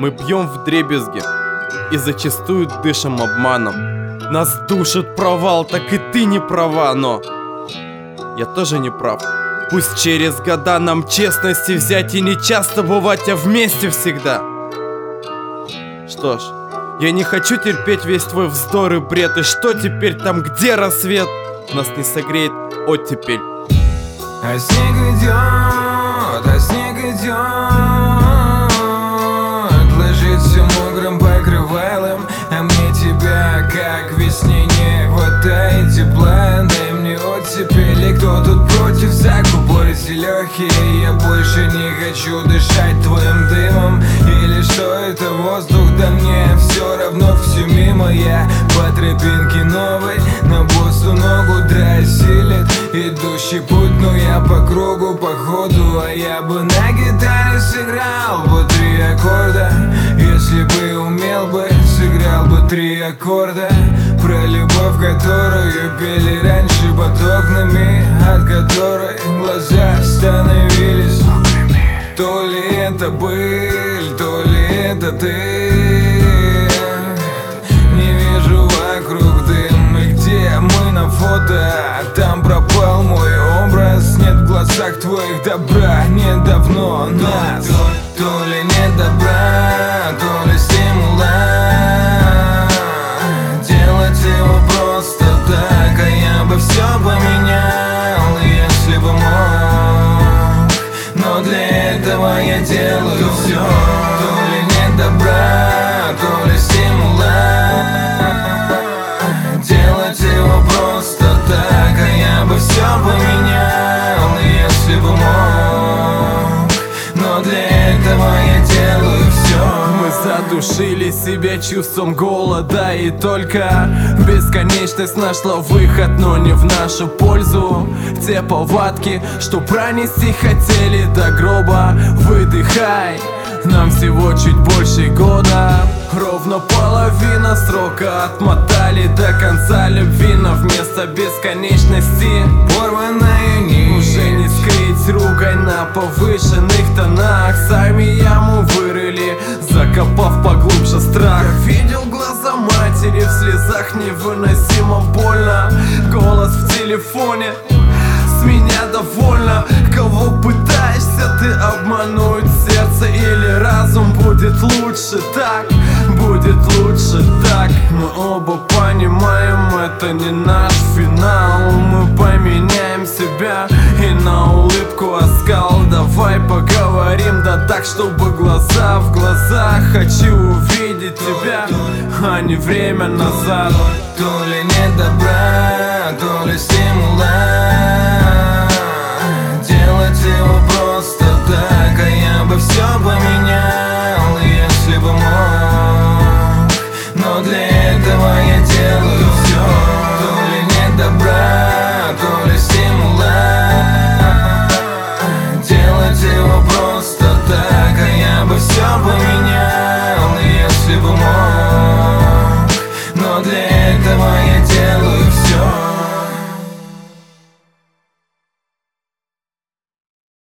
Мы пьем вдребезги и зачастую дышим обманом. Нас душит провал, так и ты не права, но я тоже не прав. Пусть через года нам честности взять и не часто бывать, а вместе всегда. Что ж, я не хочу терпеть весь твой вздор и бред. И что теперь там, где рассвет? Нас не согреет оттепель. А снег идет, ложится мокрым покрывалом. А мне тебя, как весне, не хватает тепла. Дай мне оттепели, кто тут против? Закупорите легкие, я больше не хочу дышать твоим дымом. Или что это воздух? Да мне все равно, все мимо. Я по тропинке новой на босу ногу дросилит идущий путь, но я по кругу, по ходу. А я бы на гитаре сыграл бы 3 аккорда. Если бы умел бы, сыграл бы 3 аккорда. Про любовь, которую пели раньше под окнами, от которой глаза становились. То ли это быль, то ли это ты. Не вижу вокруг дым, и где мы на фото? Там пропал мой образ, нет в глазах твоих добра. Недавно нас, то ли нет добра, то ли стимула. Делать его просто так, а я бы все поменял, если бы мог. Но для этого я делаю все. То ли нет добра, то ли стимула. Делать его просто так, а я бы все поменял, если бы мог. Но для этого я делаю все. Мы задушили себя чувством голода, и только бесконечность нашла выход, но не в нашу пользу. Те повадки, что пронести хотели до гроба. Выдыхай, нам всего чуть больше года. Ровно половина срока отмотали до конца любви, но вместо бесконечности порванная нить. Уже не скрыть ругань на повышенных тонах. Сами яму вырыли, закопав поглубже страх. Я видел глаза матери в слезах, невыносимо больно. Голос в телефоне, с меня довольно. Кого пытаешься ты обмануть? Сердце или разум? Будет лучше так, будет лучше так. Мы оба понимаем, это не наш финал. Мы поменяем себя и на улыбку оскал. Давай поговорим, да так, чтобы глаза в глаза. Хочу увидеть тебя, а не время назад. То ли нет добра, то ли стимула. Делать его просто так, а я бы все поменял, если бы мог. Но для этого я делаю все. То ли нет добра, то ли стимула. Делать его просто так, а я бы все поменял, если бы мог. Но для